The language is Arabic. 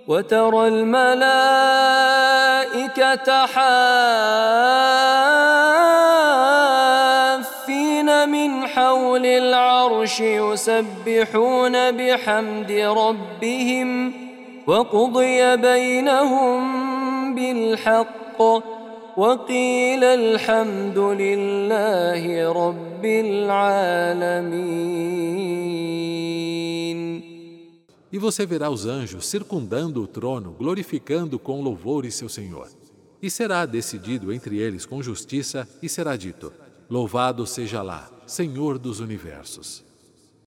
وترى الملائكة حافين من حول العرش يسبحون بحمد ربهم وقضي بينهم بالحق وقيل الحمد لله رب العالمين. E você verá os anjos circundando o trono, glorificando com louvores seu Senhor. E será decidido entre eles com justiça, e será dito: Louvado seja Alá, Senhor dos universos.